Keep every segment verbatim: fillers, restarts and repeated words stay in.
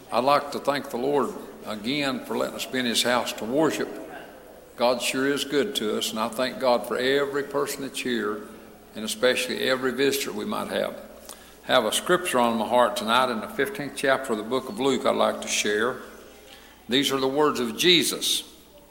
I'd like to thank the Lord again for letting us be in his house to worship. God sure is good to us, and I thank God for every person that's here, and especially every visitor we might have. I have a scripture on my heart tonight in the fifteenth chapter of the book of Luke I'd like to share. These are the words of Jesus.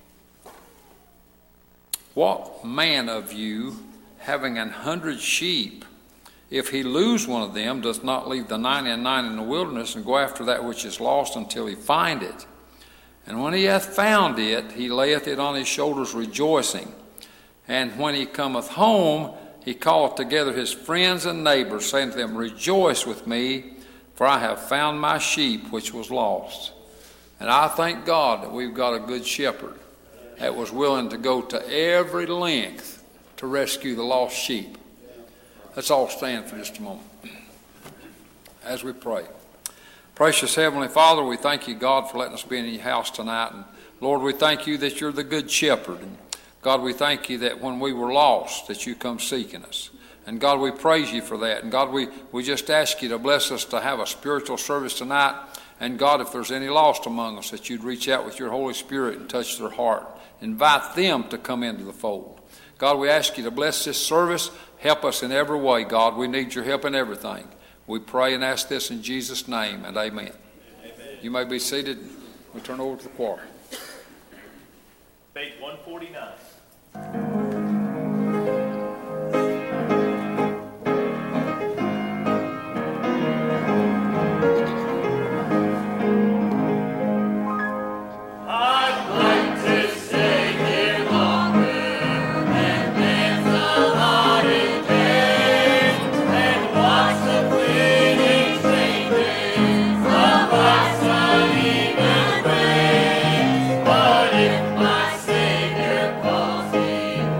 What man of you, having an hundred sheep, if he lose one of them, doth not leave the ninety and nine in the wilderness, and go after that which is lost until he find it? And when he hath found it, he layeth it on his shoulders rejoicing. And when he cometh home, he calleth together his friends and neighbors, saying to them, Rejoice with me, for I have found my sheep which was lost. And I thank God that we've got a good shepherd that was willing to go to every length to rescue the lost sheep. Let's all stand for just a moment as we pray. Precious Heavenly Father, we thank you, God, for letting us be in your house tonight. And Lord, we thank you that you're the good shepherd. And God, we thank you that when we were lost, that you come seeking us. And God, we praise you for that. And God, we, we just ask you to bless us to have a spiritual service tonight. And God, if there's any lost among us, that you'd reach out with your Holy Spirit and touch their heart. Invite them to come into the fold. God, we ask you to bless this service. Help us in every way, God. We need your help in everything. We pray and ask this in Jesus' name, and amen. Amen. You may be seated. We turn over to the choir. Page one forty-nine. My Savior calls me.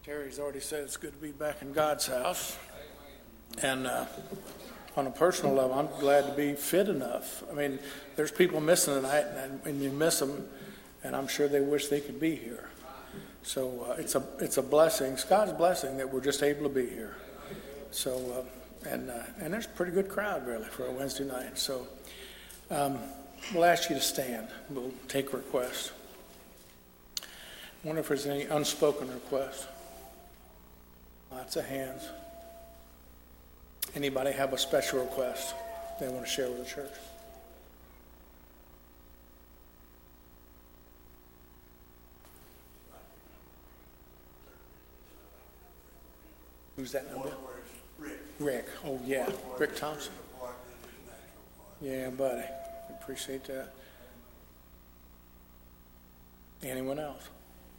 Terry's already said it's good to be back in God's house. And uh, on a personal level, I'm glad to be fit enough. I mean, there's people missing tonight, and, and you miss them, and I'm sure they wish they could be here. So uh, it's a it's a blessing. It's God's blessing that we're just able to be here. So uh, and uh, and there's a pretty good crowd really for a Wednesday night. So um, we'll ask you to stand. We'll take requests. I wonder if there's any unspoken requests. Lots of hands. Anybody have a special request they want to share with the church? Who's that number? Rick. Rick. Oh, yeah. Rick Thompson. Yeah, buddy. Appreciate that. Anyone else?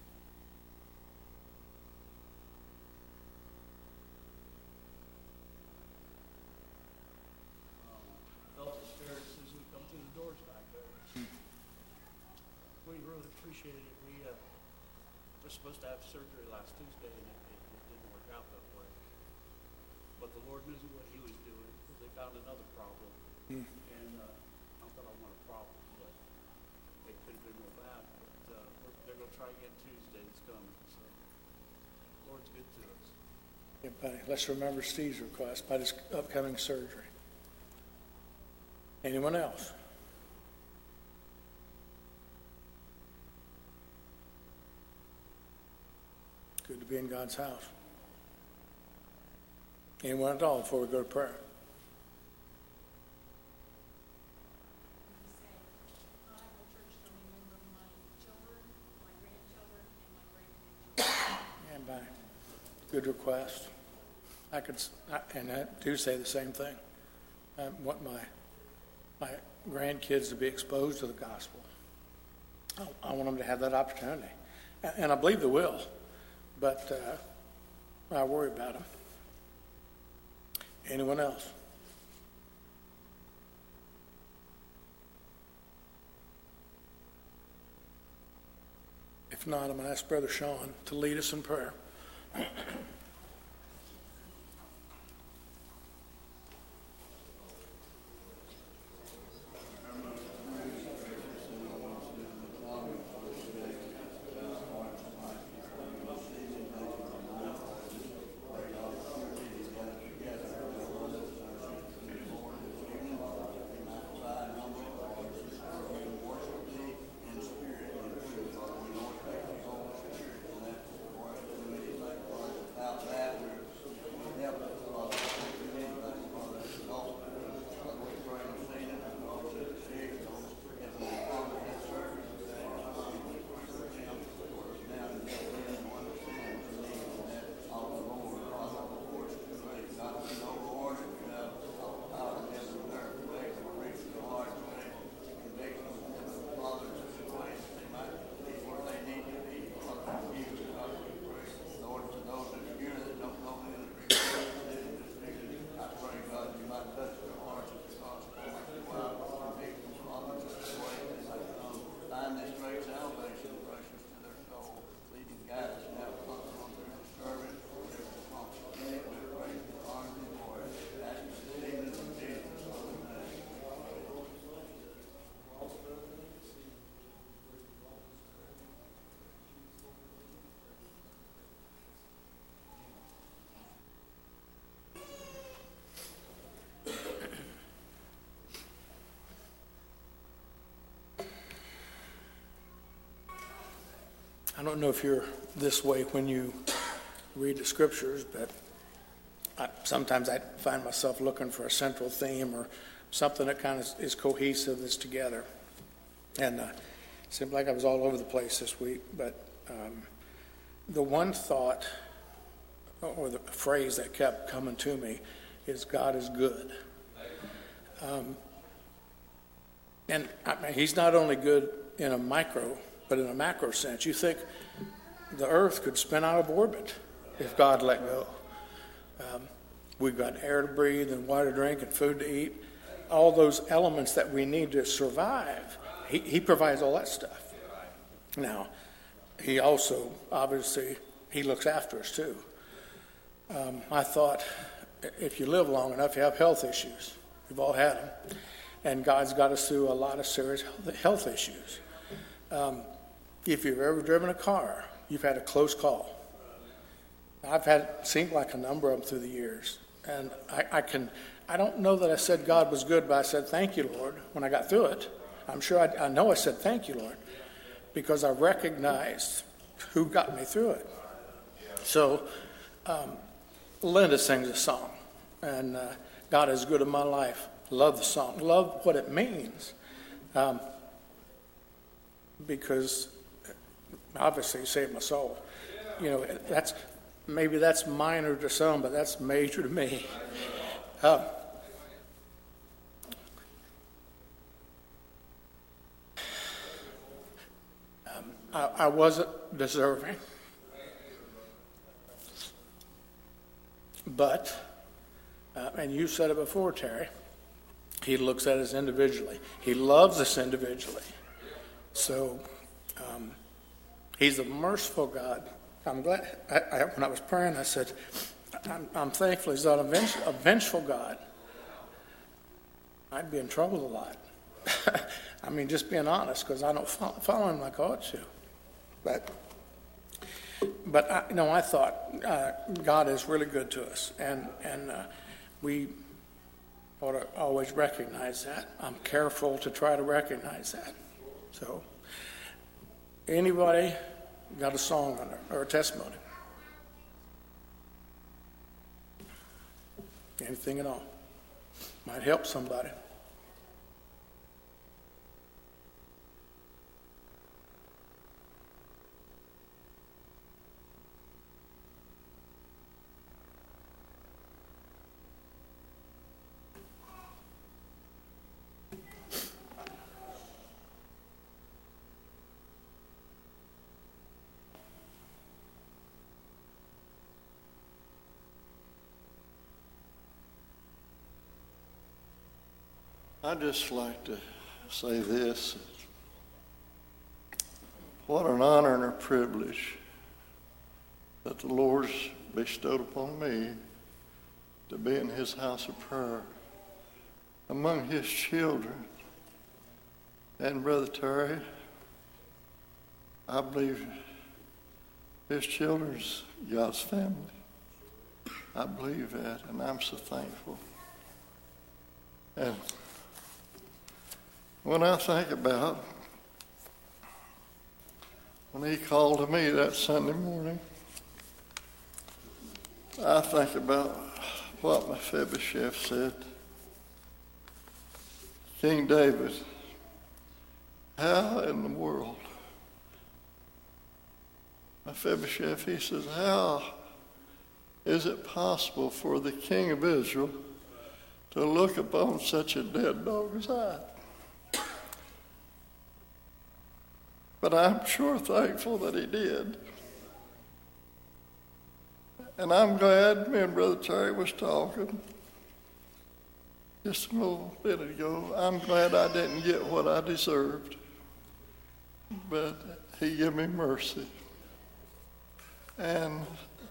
Appreciated it. We uh, were supposed to have surgery last Tuesday, and it, it, it didn't work out that way. But the Lord knew what He was doing. They found another problem, mm. and uh, not that I want a problem, but it could have been real bad. But uh, we're, they're going to try again Tuesday. It's coming. So, the Lord's good to us. Yeah, buddy. Let's remember Steve's request about his upcoming surgery. Anyone else? Good to be in God's house. Anyone at all before we go to prayer? And by good request. I could, and I do say the same thing. I want my my grandkids to be exposed to the gospel. I, I want them to have that opportunity, and, and I believe they will. But uh, I worry about them. Anyone else? If not, I'm going to ask Brother Sean to lead us in prayer. I don't know if you're this way when you read the scriptures, but I, sometimes I find myself looking for a central theme or something that kind of is cohesive, that's together. And uh, it seemed like I was all over the place this week, but um, the one thought or the phrase that kept coming to me is God is good. Um, and I mean, He's not only good in a micro, but in a macro sense. You think the earth could spin out of orbit if God let go. Um, we've got air to breathe and water to drink and food to eat. All those elements that we need to survive, he, he provides all that stuff. Now, He also obviously he looks after us too. Um, I thought if you live long enough, you have health issues. We've all had them. And God's got us through a lot of serious health issues. Um, if you've ever driven a car, you've had a close call. I've had, seemed like a number of them through the years. And I, I can, I don't know that I said God was good, but I said, thank you, Lord, when I got through it. I'm sure I, I know I said, thank you, Lord, because I recognized who got me through it. So um, Linda sings a song, and uh, God is good in my life. Love the song. Love what it means. Um, because obviously it saved my soul. You know, that's maybe that's minor to some, but that's major to me. Uh, um, I, I wasn't deserving, but, uh, and you said it before, Terry, he looks at us individually. He loves us individually. So um, he's a merciful God. I'm glad, I, I, when I was praying, I said, I'm, I'm thankful he's not a, venge, a vengeful God. I'd be in trouble a lot. I mean, just being honest, because I don't follow, follow him like I ought to. But, but I, you know, I thought uh, God is really good to us, and, and uh, we ought to always recognize that. I'm careful to try to recognize that. So, anybody got a song on it or a testimony? Anything at all? Might help somebody. I'd just like to say this. What an honor and a privilege that the Lord's bestowed upon me to be in his house of prayer among his children. And Brother Terry, I believe his children's God's family. I believe that, and I'm so thankful. And when I think about when he called to me that Sunday morning, I think about what Mephibosheth said. King David, how in the world? Mephibosheth, he says, how is it possible for the king of Israel to look upon such a dead dog as I? But I'm sure thankful that he did. And I'm glad me and Brother Terry was talking just a little bit ago. I'm glad I didn't get what I deserved, but he gave me mercy. And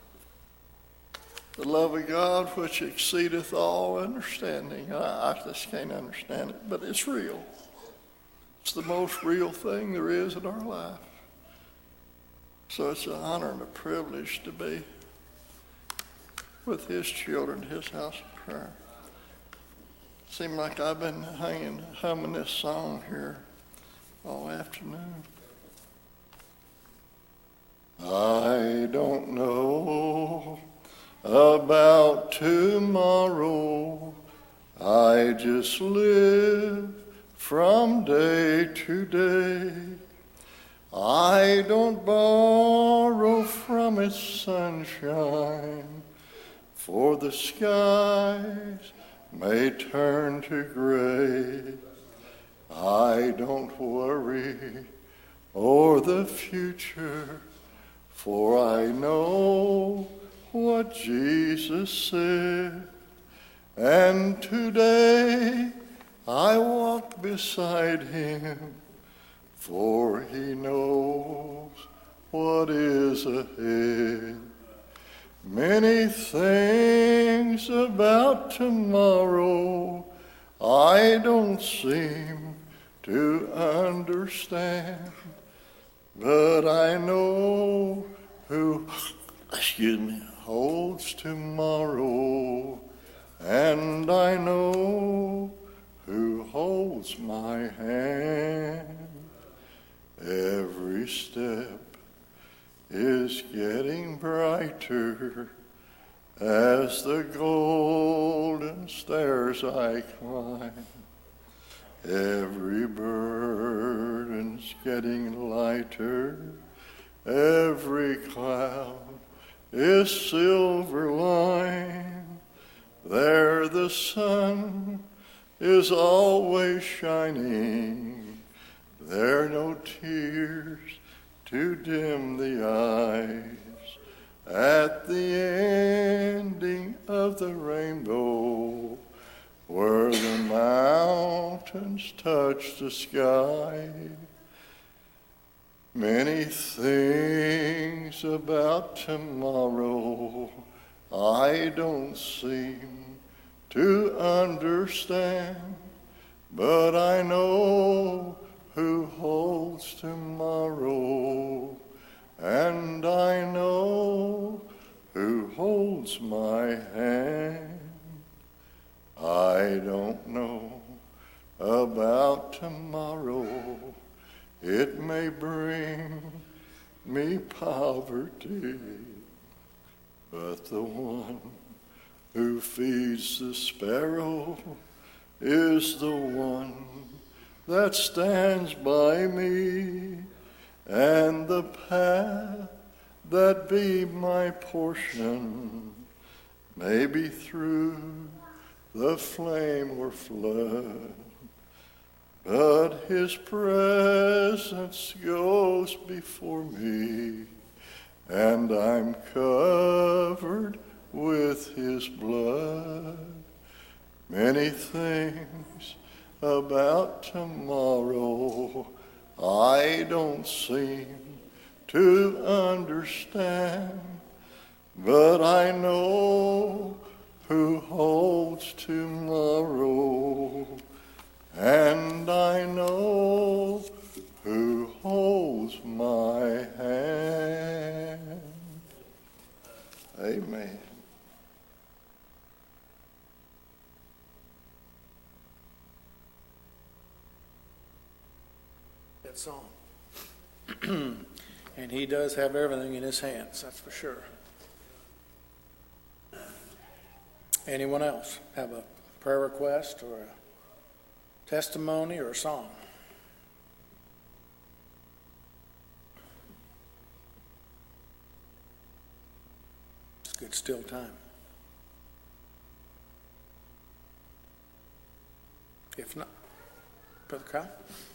the love of God which exceedeth all understanding. I, I just can't understand it, but it's real. It's the most real thing there is in our life. So it's an honor and a privilege to be with his children, his house of prayer. Seems like I've been hanging, humming this song here all afternoon. I don't know about tomorrow. I just live from day to day. I don't borrow from its sunshine, for the skies may turn to gray. I don't worry o'er the future, for I know what Jesus said. And today I walk beside him, for he knows what is ahead. Many things about tomorrow I don't seem to understand, but I know who, excuse me, holds tomorrow, and I know who holds my hand. Every step is getting brighter as the golden stairs I climb. Every burden's getting lighter, every cloud is silver line. There the sun is always shining, there no tears to dim the eyes. At the ending of the rainbow, where the mountains touch the sky, many things about tomorrow I don't seem to understand, but I know who holds tomorrow, and I know who holds my hand. I don't know about tomorrow, it may bring me poverty, but the one who feeds the sparrow is the one that stands by me, and the path that be my portion may be through the flame or flood, but his presence goes before me, and I'm covered with his blood. Many things about tomorrow I don't seem to understand, but I know who holds tomorrow, and I know who holds my hand. Amen. That song. And he does have everything in his hands, that's for sure. Anyone else have a prayer request or a testimony or a song? It's good still time. If not, Brother Kyle?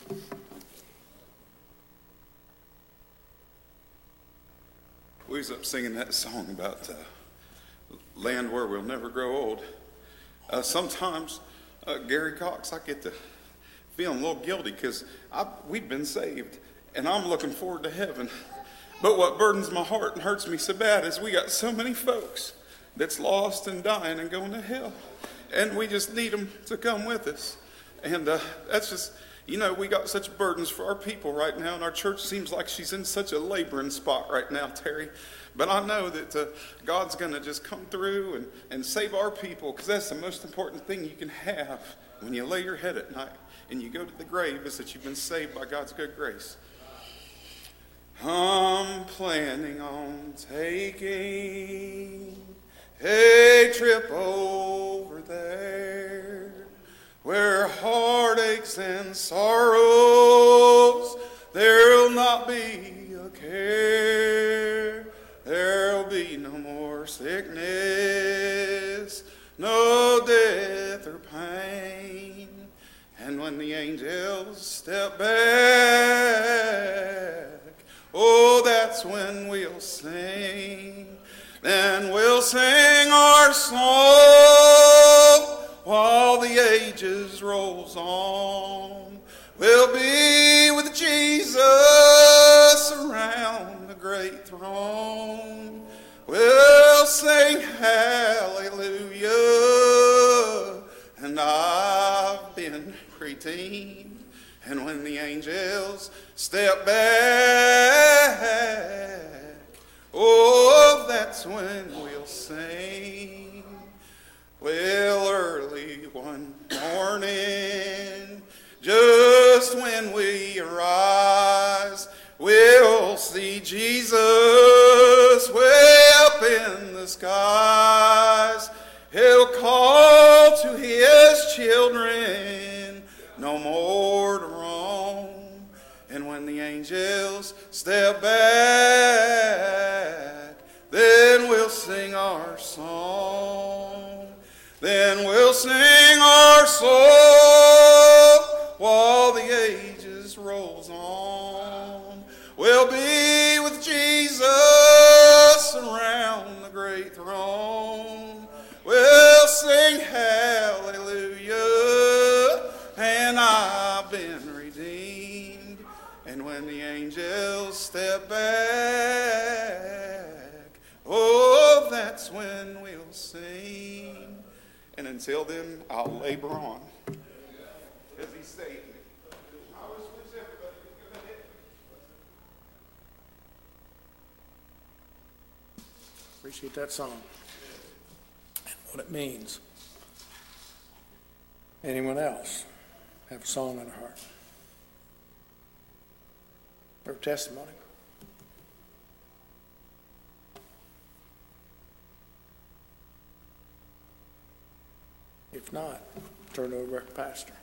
We was up singing that song about uh, land where we'll never grow old. Uh, sometimes, uh, Gary Cox, I get to feeling a little guilty because we've been saved, and I'm looking forward to heaven. But what burdens my heart and hurts me so bad is we got so many folks that's lost and dying and going to hell, and we just need them to come with us. And uh, that's just, you know, we got such burdens for our people right now, and our church seems like she's in such a laboring spot right now, Terry. But I know that uh, God's going to just come through and, and save our people, because that's the most important thing you can have when you lay your head at night and you go to the grave, is that you've been saved by God's good grace. I'm planning on taking a trip over there where heartaches and sorrows, there'll not be a care. There'll be no more sickness, no death or pain. And when the angels step back, oh, that's when we'll sing. Then we'll sing our song while the ages rolls on. We'll be with Jesus around the grave. sing hallelujah, and I've been redeemed. And when the angels step back, oh, that's when we'll sing. Well, early one morning, just when we arise, we'll see Jesus way up in the skies. He'll call to his children, no more to roam. And when the angels step back, then we'll sing our song. Then we'll sing our song while the ages rolls on. We'll be with Jesus around the great throne. We'll sing hallelujah, and I've been redeemed. And when the angels step back, oh, that's when we'll sing. And until then, I'll labor on, as he saved me. Appreciate that song and what it means. Anyone else have a song in their heart or testimony? If not, turn it over to Pastor.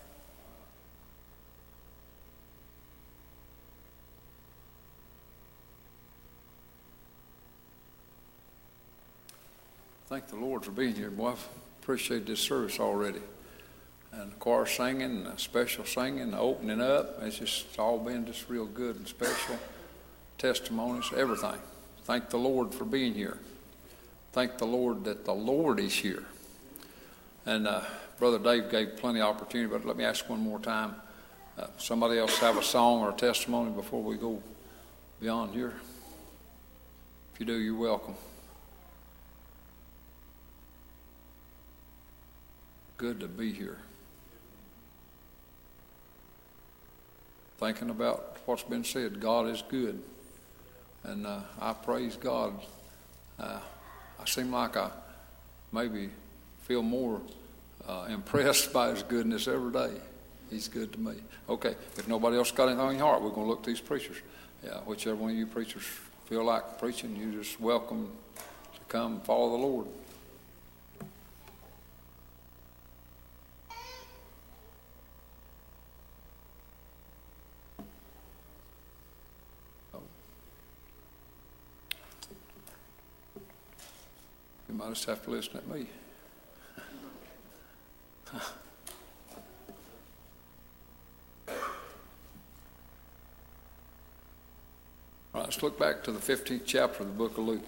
Thank the Lord for being here, boy. I've appreciated this service already. And the choir singing, and the special singing, the opening up. It's just it's all been just real good and special. Testimonies, everything. Thank the Lord for being here. Thank the Lord that the Lord is here. And uh, Brother Dave gave plenty of opportunity, but let me ask one more time. Uh, somebody else have a song or a testimony before we go beyond here? If you do, you're welcome. Good to be here. Thinking about what's been said, God is good. And uh, I praise God. Uh, I seem like I maybe feel more uh, impressed by his goodness every day. He's good to me. Okay, if nobody else got anything on your heart, we're going to look to these preachers. Yeah, whichever one of you preachers feel like preaching, you just welcome to come and follow the Lord. You might just have to listen at me. All right, let's look back to the fifteenth chapter of the book of Luke.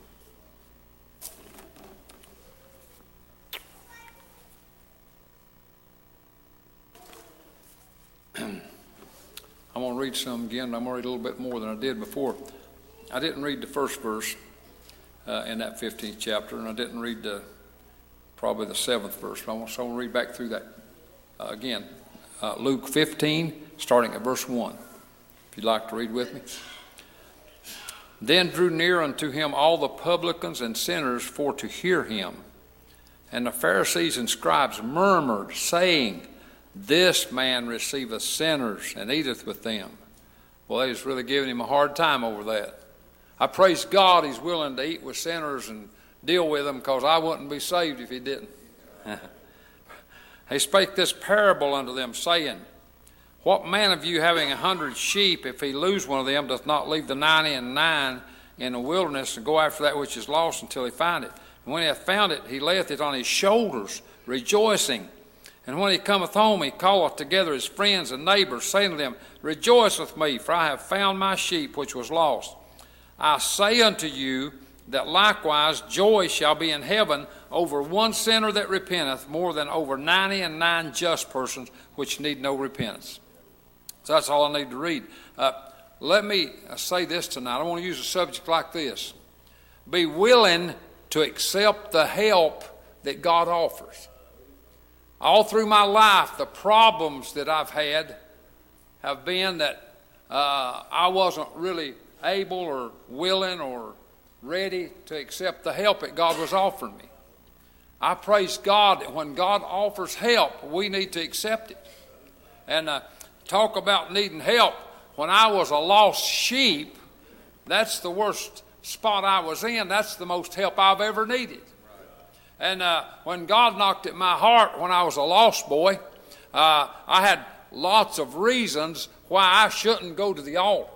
I'm going to read some again. I'm going to read a little bit more than I did before. I didn't read the first verse uh, in that fifteenth chapter, and I didn't read the probably the seventh verse. But I want, so I'm going to read back through that uh, again. Uh, Luke fifteen, starting at verse one. If you'd like to read with me. Then drew near unto him all the publicans and sinners for to hear him. And the Pharisees and scribes murmured, saying, This man receiveth sinners and eateth with them. Well, they was really giving him a hard time over that. I praise God he's willing to eat with sinners and deal with them, because I wouldn't be saved if he didn't. He spake this parable unto them, saying, What man of you, having a hundred sheep, if he lose one of them, doth not leave the ninety and nine in the wilderness and go after that which is lost until he find it? And when he hath found it, he layeth it on his shoulders, rejoicing. And when he cometh home, he calleth together his friends and neighbors, saying to them, Rejoice with me, for I have found my sheep which was lost. I say unto you that likewise joy shall be in heaven over one sinner that repenteth, more than over ninety and nine just persons which need no repentance. So that's all I need to read. Uh, let me say this tonight. I want to use a subject like this. Be willing to accept the help that God offers. All through my life, the problems that I've had have been that uh, I wasn't really able or willing or ready to accept the help that God was offering me. I praise God that when God offers help, we need to accept it. And uh, talk about needing help. When I was a lost sheep, that's the worst spot I was in. That's the most help I've ever needed. And uh, when God knocked at my heart when I was a lost boy, uh, I had lots of reasons why I shouldn't go to the altar.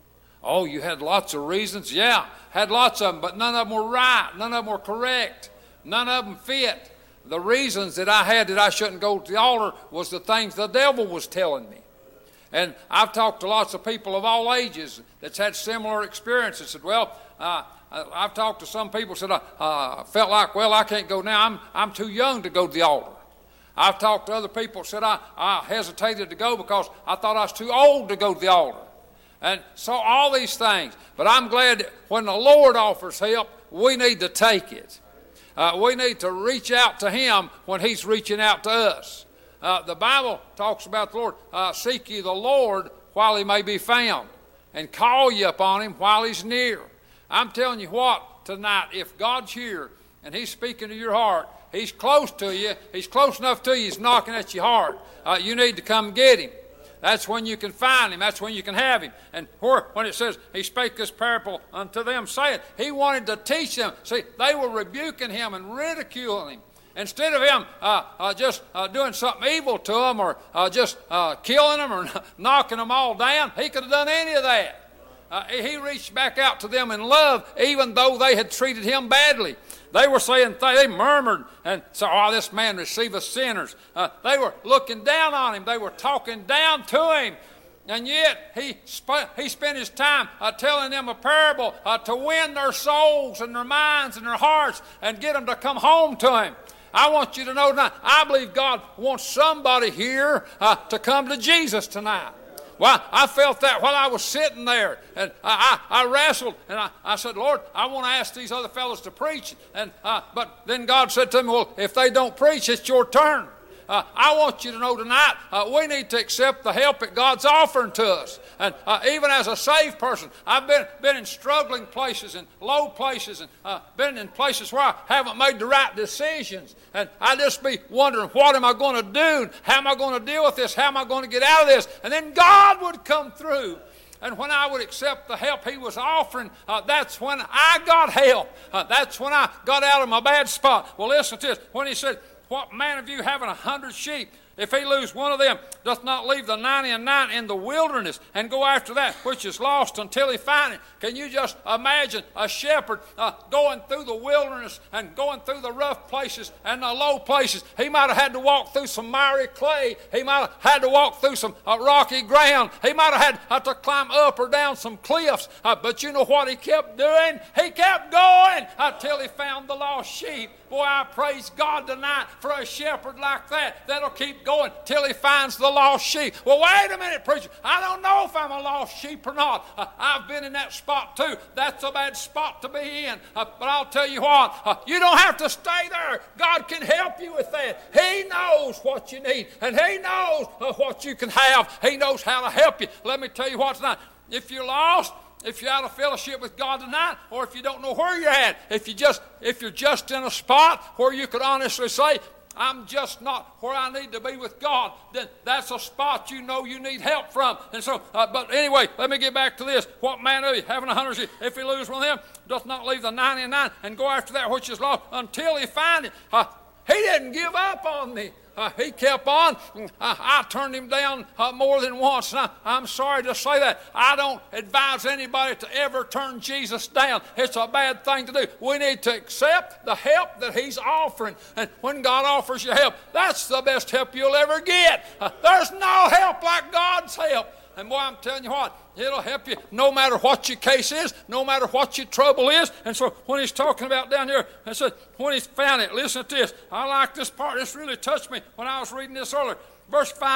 Oh, you had lots of reasons? Yeah, had lots of them, but none of them were right. None of them were correct. None of them fit. The reasons that I had that I shouldn't go to the altar was the things the devil was telling me. And I've talked to lots of people of all ages that's had similar experiences. Said, well, uh, I've talked to some people said, I uh, felt like, well, I can't go now. I'm, I'm too young to go to the altar. I've talked to other people said, I, I hesitated to go because I thought I was too old to go to the altar. And so all these things. But I'm glad that when the Lord offers help, we need to take it. Uh, we need to reach out to Him when He's reaching out to us. Uh, the Bible talks about the Lord, uh, seek ye the Lord while He may be found, and call ye upon Him while He's near. I'm telling you what, tonight, if God's here and He's speaking to your heart, He's close to you, He's close enough to you, He's knocking at your heart. Uh, you need to come get Him. That's when you can find Him. That's when you can have Him. And when it says He spake this parable unto them, saying, He wanted to teach them. See, they were rebuking Him and ridiculing Him. Instead of Him uh, uh, just uh, doing something evil to them or uh, just uh, killing them or knocking them all down, He could have done any of that. Uh, he reached back out to them in love, even though they had treated Him badly. They were saying, they murmured and said, oh, this man receiveth sinners. Uh, they were looking down on Him. They were talking down to Him. And yet he, sp- he spent His time uh, telling them a parable uh, to win their souls and their minds and their hearts and get them to come home to Him. I want you to know tonight, I believe God wants somebody here uh, to come to Jesus tonight. Well, I felt that while I was sitting there, and I, I, I wrestled, and I, I said, Lord, I want to ask these other fellows to preach. And uh, but then God said to me, well, if they don't preach, it's your turn. Uh, I want you to know tonight, uh, we need to accept the help that God's offering to us. And uh, even as a saved person, I've been, been in struggling places and low places and uh, been in places where I haven't made the right decisions. And I just be wondering, what am I going to do? How am I going to deal with this? How am I going to get out of this? And then God would come through. And when I would accept the help He was offering, uh, that's when I got help. Uh, that's when I got out of my bad spot. Well, listen to this. When He said, what man of you having a hundred sheep, if he lose one of them, doth not leave the ninety and nine in the wilderness and go after that which is lost until he find it? Can you just imagine a shepherd uh, going through the wilderness and going through the rough places and the low places? He might have had to walk through some miry clay. He might have had to walk through some uh, rocky ground. He might have had uh, to climb up or down some cliffs. Uh, but you know what he kept doing? He kept going until he found the lost sheep. Boy, I praise God tonight for a shepherd like that that'll keep going till he finds the lost sheep. Well, wait a minute, preacher. I don't know if I'm a lost sheep or not. Uh, I've been in that spot too. That's a bad spot to be in. Uh, but I'll tell you what, uh, you don't have to stay there. God can help you with that. He knows what you need, and He knows uh, what you can have. He knows how to help you. Let me tell you what tonight. If you're lost, if you're out of fellowship with God tonight, or if you don't know where you're at, if you just if you're just in a spot where you could honestly say, I'm just not where I need to be with God, then that's a spot you know you need help from. And so, uh, but anyway, let me get back to this. What man of you having a hundred sheep, if he lose one of them, doth not leave the ninety-nine and go after that which is lost until he find it? Uh, he didn't give up on me. Uh, he kept on. I, I turned him down uh, more than once. And I, I'm sorry to say that. I don't advise anybody to ever turn Jesus down. It's a bad thing to do. We need to accept the help that He's offering. And when God offers you help, that's the best help you'll ever get. Uh, there's no help like God's help. And boy, I'm telling you what, it'll help you no matter what your case is, no matter what your trouble is. And so when He's talking about down here, I said, when He's found it, listen to this. I like this part. This really touched me when I was reading this earlier. Verse five,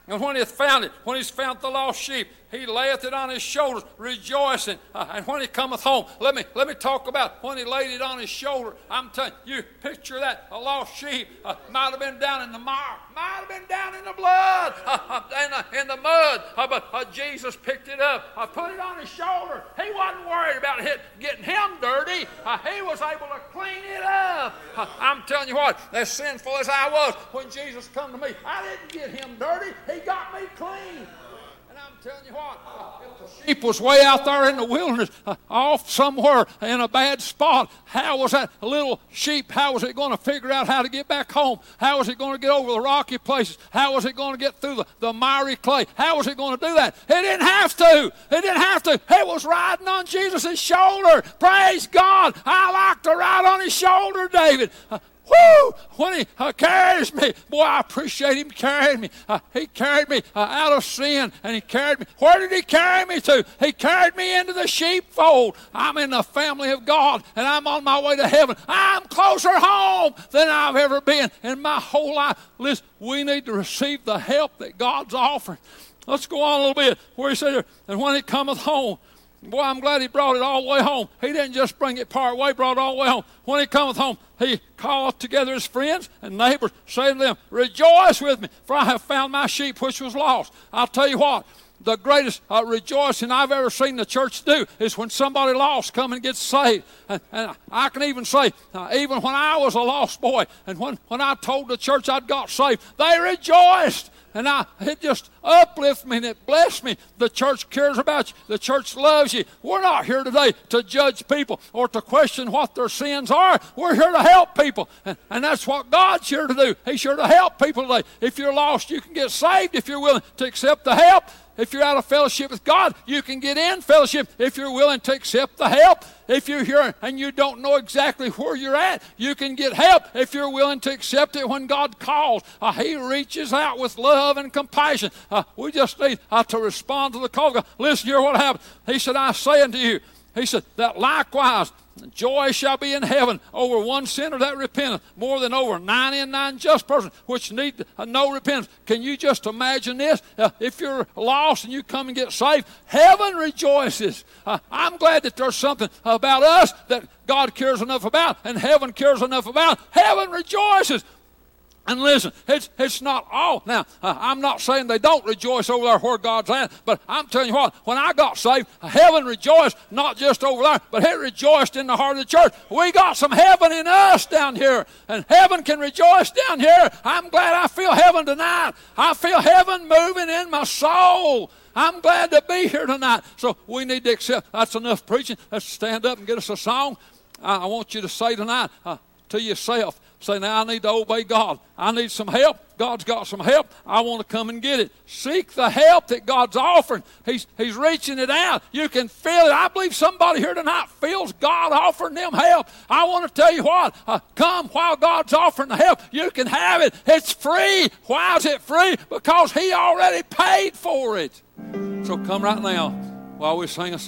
And when he hath found it, when he's found the lost sheep, he layeth it on his shoulders, rejoicing. Uh, and when he cometh home, let me let me talk about when he laid it on his shoulder. I'm telling you, picture that. A lost sheep uh, might have been down in the mire, might have been down in the blood, uh, in, the, in the mud. Uh, but uh, Jesus picked it up, uh, put it on his shoulder. He wasn't worried about it getting him dirty. Uh, he was able to clean it up. Uh, I'm telling you what, as sinful as I was, when Jesus come to me, I didn't get him dirty. He got me clean. And I'm telling you what, if the sheep was way out there in the wilderness, uh, off somewhere in a bad spot, how was that little sheep, how was it going to figure out how to get back home? How was it going to get over the rocky places? How was it going to get through the, the miry clay? How was it going to do that? It didn't have to. It didn't have to. It was riding on Jesus' shoulder. Praise God. I like to ride on his shoulder, David. Uh, Woo! When he uh, carries me, boy, I appreciate him carrying me. Uh, he carried me uh, out of sin, and he carried me. Where did he carry me to? He carried me into the sheepfold. I'm in the family of God, and I'm on my way to heaven. I'm closer home than I've ever been in my whole life. Listen, we need to receive the help that God's offering. Let's go on a little bit where he said, and when it cometh home, boy, I'm glad he brought it all the way home. He didn't just bring it part way, brought it all the way home. When he cometh home, he calleth together his friends and neighbors, saying to them, rejoice with me, for I have found my sheep which was lost. I'll tell you what, the greatest uh, rejoicing I've ever seen the church do is when somebody lost come and gets saved. And, and I can even say, uh, even when I was a lost boy, and when, when I told the church I'd got saved, they rejoiced. And I, it just uplifted me and it blessed me. The church cares about you. The church loves you. We're not here today to judge people or to question what their sins are. We're here to help people. And, and that's what God's here to do. He's here to help people today. If you're lost, you can get saved if you're willing to accept the help. If you're out of fellowship with God, you can get in fellowship if you're willing to accept the help. If you're here and you don't know exactly where you're at, you can get help if you're willing to accept it when God calls. Uh, he reaches out with love and compassion. Uh, we just need uh, to respond to the call. Listen, here what happened. He said, I say unto you, he said, that likewise joy shall be in heaven over one sinner that repenteth, more than over ninety and nine just persons which need uh, no repentance. Can you just imagine this? Uh, if you're lost and you come and get saved, heaven rejoices. Uh, I'm glad that there's something about us that God cares enough about and heaven cares enough about. Heaven rejoices. And listen, it's, it's not all. Now, uh, I'm not saying they don't rejoice over there where God's at, but I'm telling you what, when I got saved, heaven rejoiced not just over there, but it rejoiced in the heart of the church. We got some heaven in us down here, and heaven can rejoice down here. I'm glad I feel heaven tonight. I feel heaven moving in my soul. I'm glad to be here tonight. So we need to accept. That's enough preaching. Let's stand up and get us a song. I, I want you to say tonight uh, to yourself, say, now I need to obey God. I need some help. God's got some help. I want to come and get it. Seek the help that God's offering. He's, he's reaching it out. You can feel it. I believe somebody here tonight feels God offering them help. I want to tell you what. Uh, come while God's offering the help. You can have it. It's free. Why is it free? Because he already paid for it. So come right now while we sing a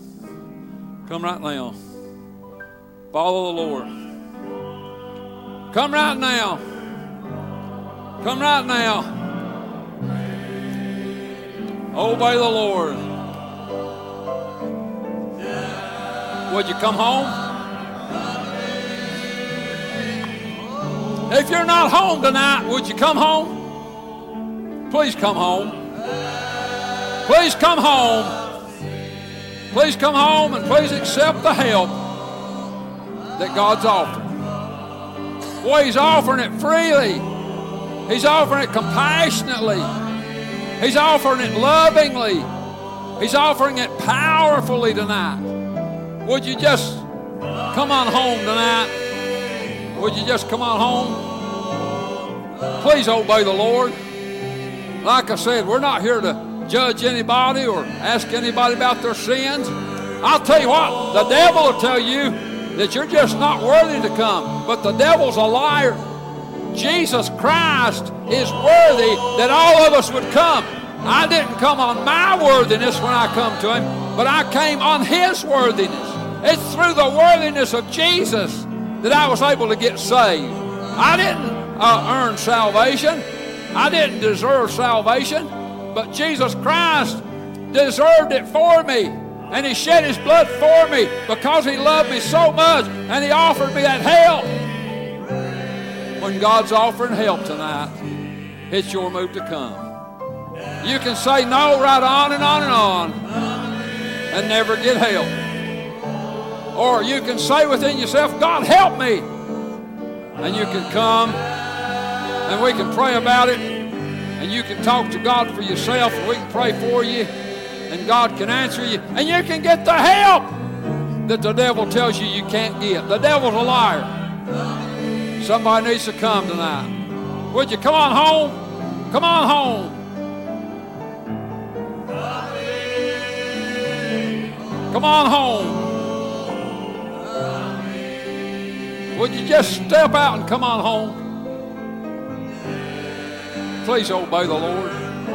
song. Come right now. Follow the Lord. Come right now. Come right now. Obey the Lord. Would you come home? If you're not home tonight, would you come home? Please come home. Please come home. Please come home and please accept the help that God's offering. Boy, he's offering it freely. He's offering it compassionately. He's offering it lovingly. He's offering it powerfully tonight. Would you just come on home tonight? Would you just come on home? Please obey the Lord. Like I said, we're not here to judge anybody or ask anybody about their sins. I'll tell you what, the devil will tell you that you're just not worthy to come. But the devil's a liar. Jesus Christ is worthy that all of us would come. I didn't come on my worthiness when I come to him, but I came on his worthiness. It's through the worthiness of Jesus that I was able to get saved. I didn't uh, earn salvation. I didn't deserve salvation, but Jesus Christ deserved it for me. And he shed his blood for me because he loved me so much, and he offered me that help. When God's offering help tonight, it's your move to come. You can say no right on and on and on and never get help. Or you can say within yourself, God, help me. And you can come and we can pray about it, and you can talk to God for yourself, and we can pray for you, and God can answer you, and you can get the help that the devil tells you you can't get. The devil's a liar. Somebody needs to come tonight. Would you come on home? Come on home. Come on home. Would you just step out and come on home? Please obey the Lord.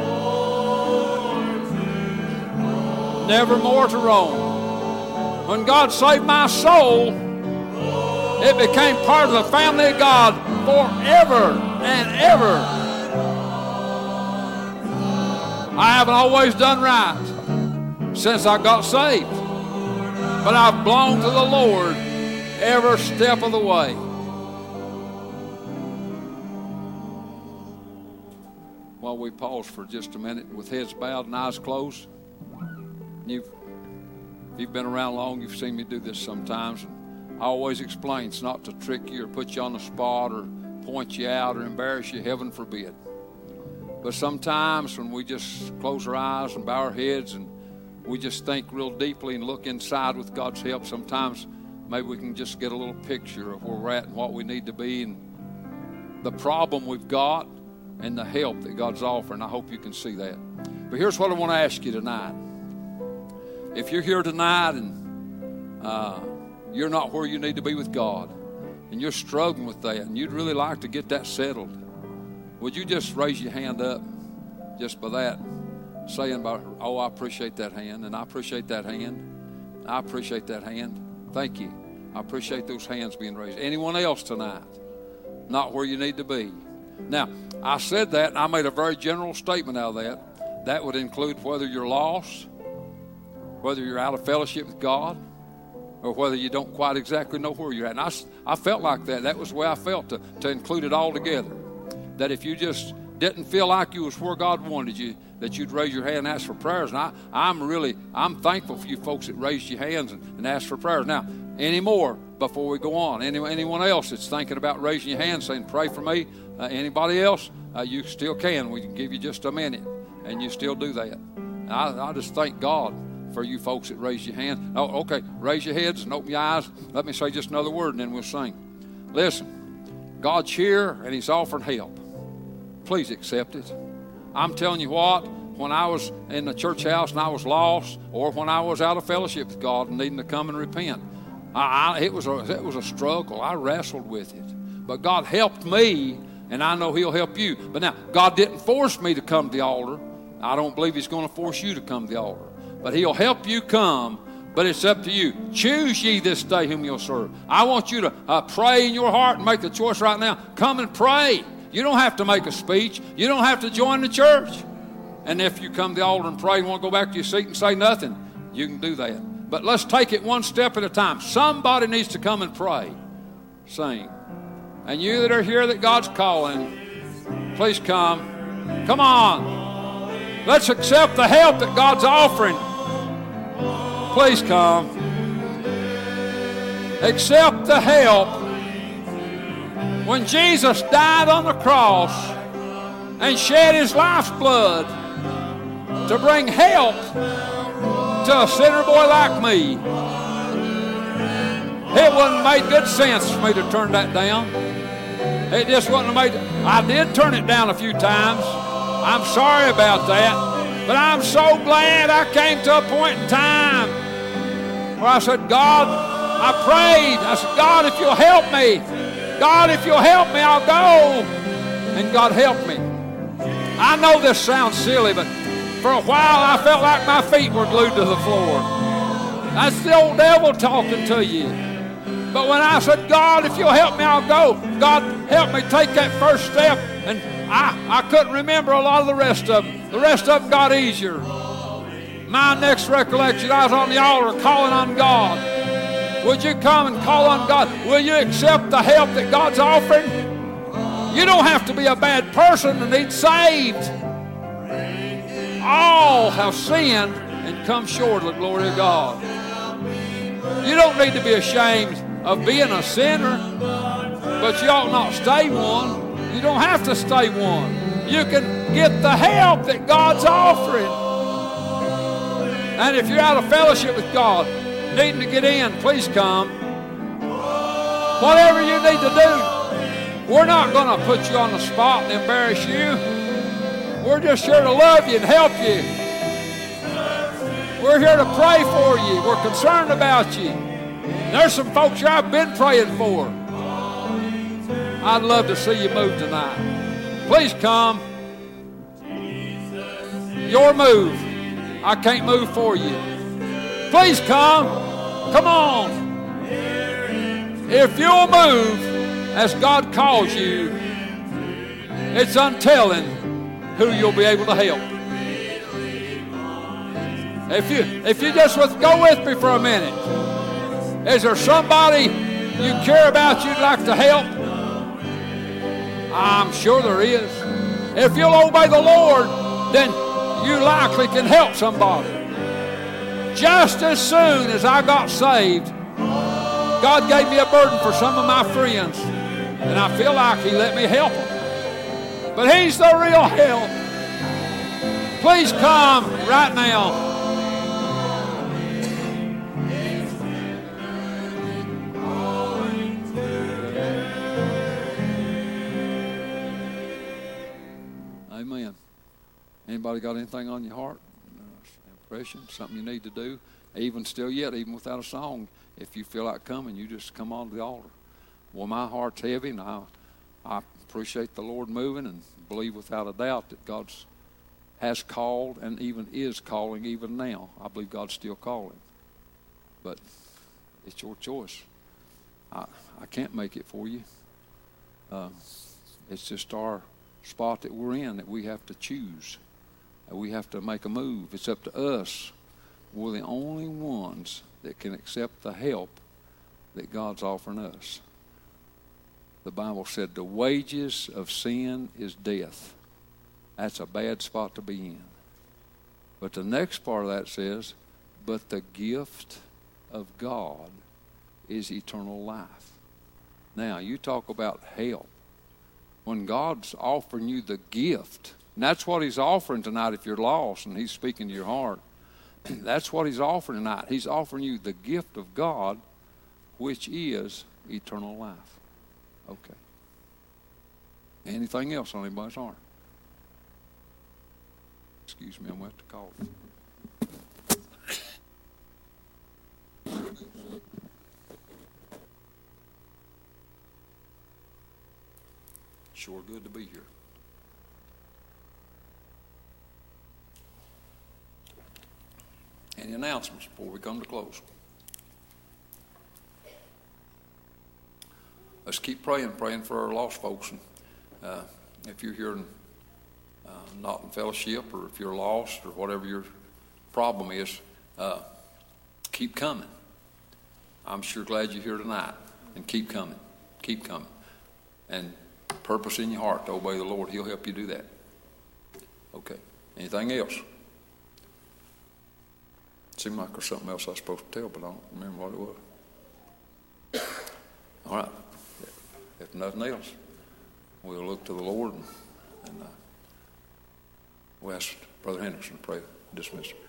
Never more to roam. When God saved my soul, it became part of the family of God forever and ever. I haven't always done right since I got saved, but I've belonged to the Lord every step of the way. While we pause for just a minute with heads bowed and eyes closed. You've, if you've been around long, you've seen me do this sometimes. I always explain it's not to trick you or put you on the spot or point you out or embarrass you, heaven forbid. But sometimes when we just close our eyes and bow our heads and we just think real deeply and look inside with God's help, sometimes maybe we can just get a little picture of where we're at and what we need to be and the problem we've got and the help that God's offering. I hope you can see that. But here's what I want to ask you tonight. If you're here tonight and uh, you're not where you need to be with God and you're struggling with that and you'd really like to get that settled, would you just raise your hand up just by that, saying, about, oh, I appreciate that hand, and I appreciate that hand, I appreciate that hand. Thank you. I appreciate those hands being raised. Anyone else tonight? Not where you need to be. Now, I said that, and I made a very general statement out of that. That would include whether you're lost, whether you're out of fellowship with God, or whether you don't quite exactly know where you're at. And I, I felt like that. That was the way I felt, to, to include it all together. That if you just didn't feel like you was where God wanted you, that you'd raise your hand and ask for prayers. And I, I'm really, I'm thankful for you folks that raised your hands and, and asked for prayers. Now, any more before we go on? Any, anyone else that's thinking about raising your hand, saying, pray for me? Uh, anybody else? Uh, you still can. We can give you just a minute, and you still do that. And I, I just thank God for you folks that raised your hand. Oh, okay, raise your heads and open your eyes. Let me say just another word, and then we'll sing. Listen, God's here, and he's offering help. Please accept it. I'm telling you what, when I was in the church house and I was lost, or when I was out of fellowship with God and needing to come and repent, I, I, it was a, it was a struggle. I wrestled with it. But God helped me, and I know he'll help you. But now, God didn't force me to come to the altar. I don't believe he's going to force you to come to the altar. But he'll help you come, but it's up to you. Choose ye this day whom you'll serve. I want you to uh, pray in your heart and make the choice right now. Come and pray. You don't have to make a speech. You don't have to join the church. And if you come to the altar and pray and want to go back to your seat and say nothing, you can do that. But let's take it one step at a time. Somebody needs to come and pray. Sing. And you that are here that God's calling, please come. Come on. Let's accept the help that God's offering. Please come. Accept the help. When Jesus died on the cross and shed his life's blood to bring help to a sinner boy like me, it wouldn't have made good sense for me to turn that down. It just wouldn't have made. I did turn it down a few times. I'm sorry about that. But I'm so glad I came to a point in time where I said, God, I prayed. I said, God, if you'll help me, God, if you'll help me, I'll go. And God helped me. I know this sounds silly, but for a while I felt like my feet were glued to the floor. That's the old devil talking to you. But when I said, God, if you'll help me, I'll go. God, help me take that first step. And I, I couldn't remember a lot of the rest of them. The rest of them got easier. My next recollection, I was on the altar calling on God. Would you come and call on God? Will you accept the help that God's offering? You don't have to be a bad person to need saved. All have sinned and come short of the glory of God. You don't need to be ashamed of being a sinner, but you ought not stay one. You don't have to stay one. You can get the help that God's offering. And if you're out of fellowship with God, needing to get in, please come. Whatever you need to do, we're not going to put you on the spot and embarrass you. We're just here to love you and help you. We're here to pray for you. We're concerned about you. There's some folks here I've been praying for. I'd love to see you move tonight. Please come. Your move. I can't move for you. Please come. Come on. If you'll move as God calls you, it's untelling who you'll be able to help. If you if you just with, go with me for a minute. Is there somebody you care about you'd like to help? I'm sure there is. If you'll obey the Lord, then you likely can help somebody. Just as soon as I got saved, God gave me a burden for some of my friends, and I feel like He let me help them. But He's the real help. Please come right now. Amen. Anybody got anything on your heart? Impression, something you need to do? Even still yet, even without a song, if you feel like coming, you just come on to the altar. Well, my heart's heavy, and I, I appreciate the Lord moving and believe without a doubt that God's has called and even is calling even now. I believe God's still calling. But it's your choice. I, I can't make it for you. Uh, it's just our spot that we're in that we have to choose. We have to make a move. It's up to us. We're the only ones that can accept the help that God's offering us. The Bible said the wages of sin is death. That's a bad spot to be in. But the next part of that says, but the gift of God is eternal life. Now, you talk about help. When God's offering you the gift, and that's what He's offering tonight if you're lost and He's speaking to your heart. That's what He's offering tonight. He's offering you the gift of God, which is eternal life. Okay. Anything else on anybody's heart? Excuse me, I'm going to have to call. Sure good to be here. Any announcements before we come to close? Let's keep praying, praying for our lost folks. And uh, if you're here and uh, not in fellowship, or if you're lost, or whatever your problem is, uh, keep coming. I'm sure glad you're here tonight. And keep coming. Keep coming. And purpose in your heart to obey the Lord. He'll help you do that. Okay. Anything else? Seemed like there's something else I was supposed to tell, but I don't remember what it was. All right. If nothing else, we'll look to the Lord and, and uh, we'll ask Brother Henderson to pray dismiss.